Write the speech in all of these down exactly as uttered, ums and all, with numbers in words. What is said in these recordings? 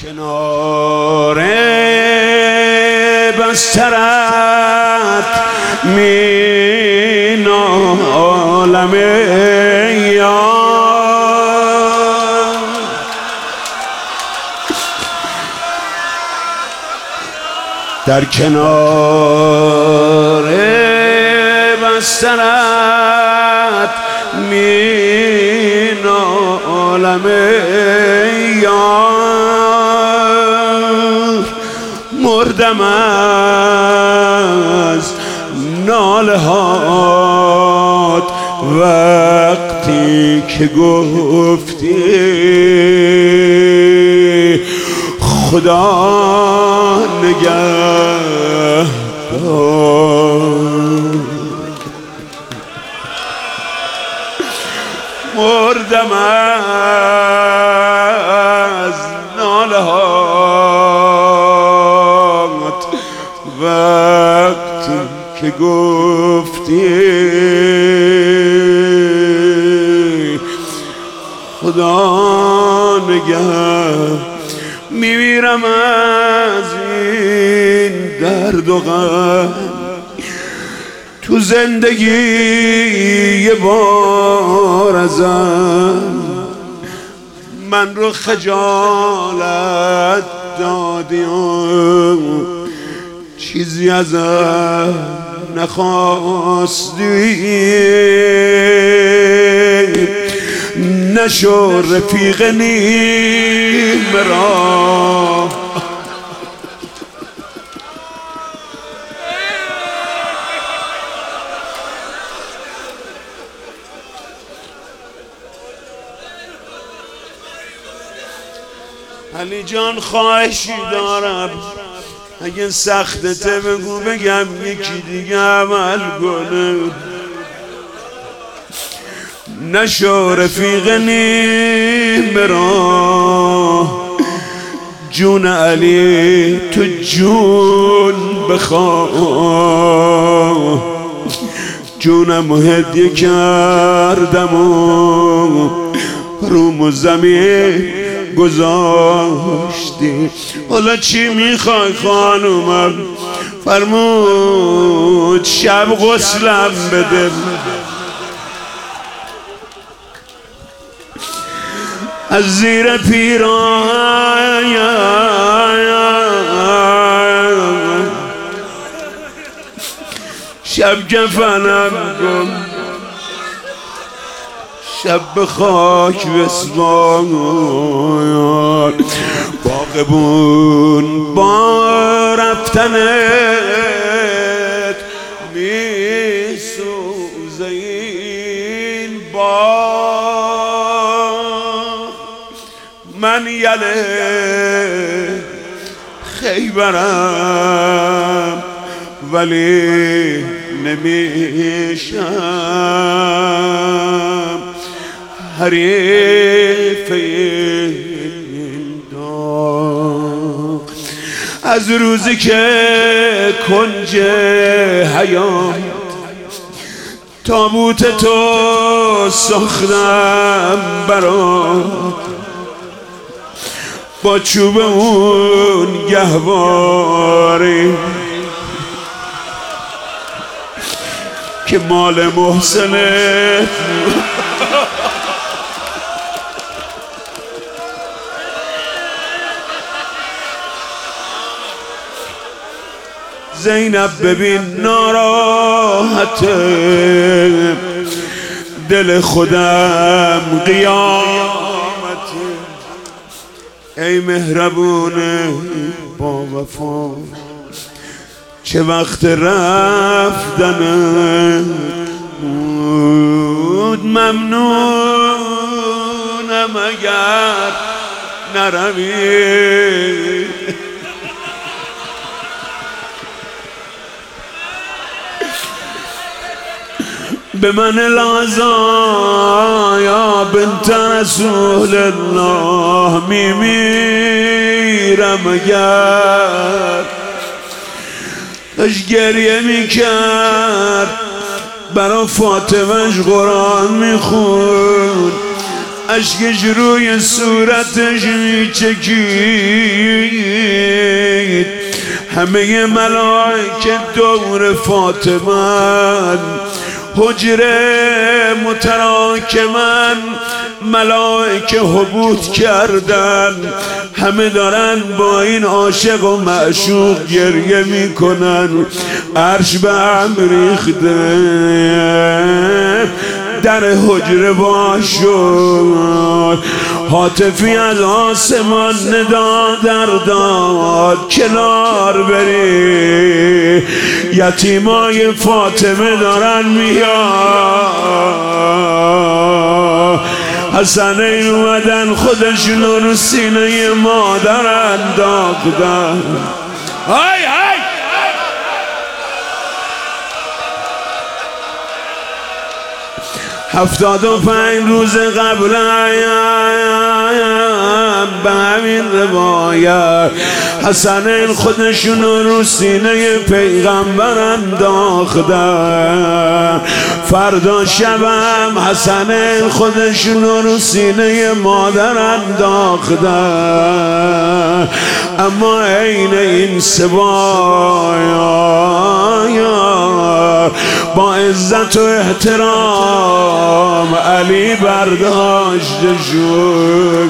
کنار بسترت می نالم یار، در کنار بسترت می نالم یار، مردم از ناله هات وقتی که گفتی خدا نگهدار. مردم از ناله هات وقتی که گفتی خدا نگه. میمیرم از این درد و غم تو زندگی یه بار ازم، من رو خجالت دادی و چیزی ازم نخواستی، نشو رفیق نیم را علی جان. خواهشی دارم اگه سختته بگو بگم یکی دیگه عمل کنه، نشو رفیق نیم را جون علی تو جون بخواه، جونم هدیه کردم و روم زمین گذاشتی. حالا چی میخوای خانومم؟ فرمود شب غسلم بده، از زیر پیراهن شب کفنم کن، شب به خاک بسپار. باغبون با رفتنت می سوزه این باغ، من یله خیبرم ولی نمیشم حریف این داغ. از روزی که کنج حیات تابوت تو ساختم برات، با چوب اون گهواری که مال محسنه، زینب ببین ناراحته، دل خودم قیامته، ای مهربونه با وفا چه وقت رفتنه بود، ممنونم اگر نروی. به من العزا یا بنت رسول الله، میمیرم اگر داشت گریه میکرد برا فاطمهش قرآن میخوند، اشکش روی صورتش میچکید. همه ملائکه دور فاطمه حجره متراکمن، ملائکه حبوط کردن، همه دارن با این عاشق و معشوق گریه میکنن. عرش به هم ریخته، در حجره باز شد. هاتفی از آسمان ندا در داد کنار بری، یتیمای فاطمه دارن میاد. حسنین اومدن خودشون رو سینه مادر انداختن. های های هفتاد و پنج روز قبل به همین روایت حسنین خودشون رو سینه پیغمبر انداختن. فردا شبم حسنین خودشون رو سینه مادر انداختن. اما عین این سبایا با عزت و احترام علی برداشته شد.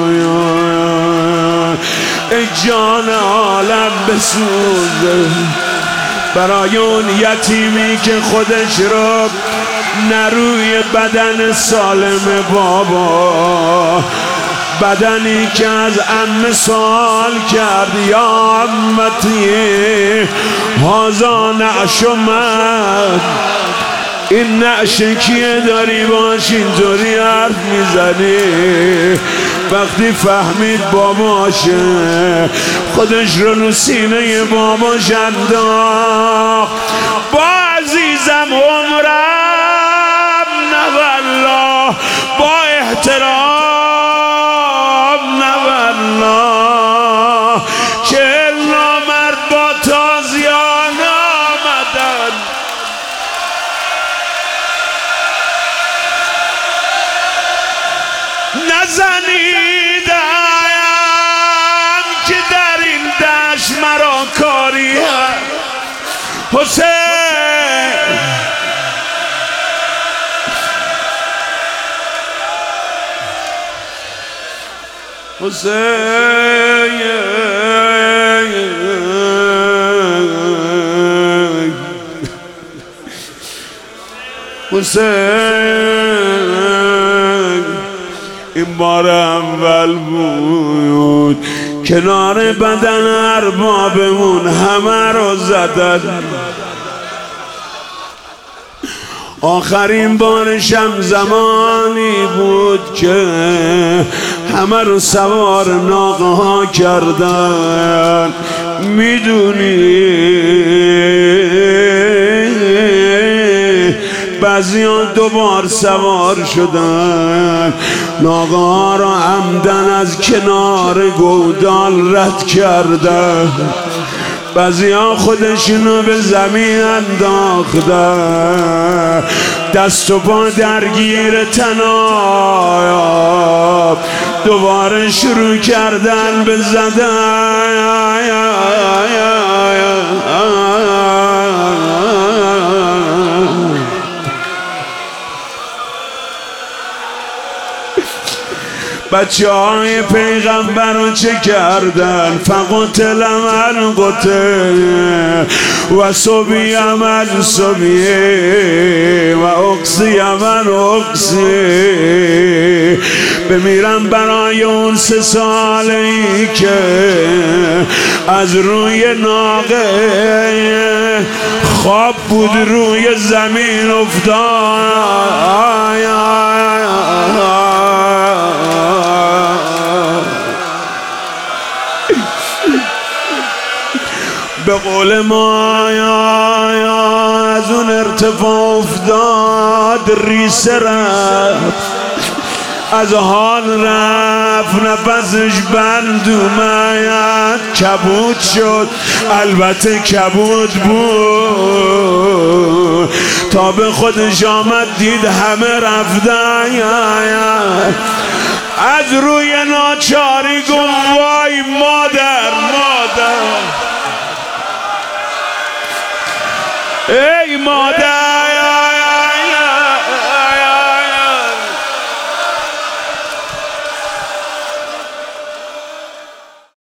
ای جان عالم بسوز برای اون یتیمی که خودش رو نروی بدن سالم بابا، بدنی که از عمه سوال کرد یا عمتی هازا نعش من، این نعش کیه داری باش اینطوری حرف میزنی؟ وقتی فهمید باباشه خودش رو رو سینه باباش انداخت. با عزیزم عمرم نه والله، با احترام نه والله، چهل نامرد با تازیان آمدن. نزنیدم که در این دشت مرا کاری هست. حسین حسین حسین این بار اول بود کنار بدن اربابمون همه رو زدن. آخرین بارشم زمانی بود که همه رو سوار ناقه ها کردن. میدونی بعضیان دوبار سوار شدن، ناقه ها را عمدن از کنار گودال رد کردن، بعضیان خودشونو به زمین انداختن، دست و پا درگیر طناب دوباره شروع کردن به زدن. بچه های پیغمبر رو چه کردن؟ فقتل من قتل و صبی من صبی و اقصی من اقصی. بمیرم برای اون سه سالی که از روی ناقه خواب بود روی زمین افتاد. به قول ما از اون ارتفاع افتاد، ریسه رفت، از حال رفت، نفسش بند اومد، کبود شد. البته کبود بود تا به خودش آمد دید همه رفتن. از روی ناچاری گم وای مادر مادر ای مادر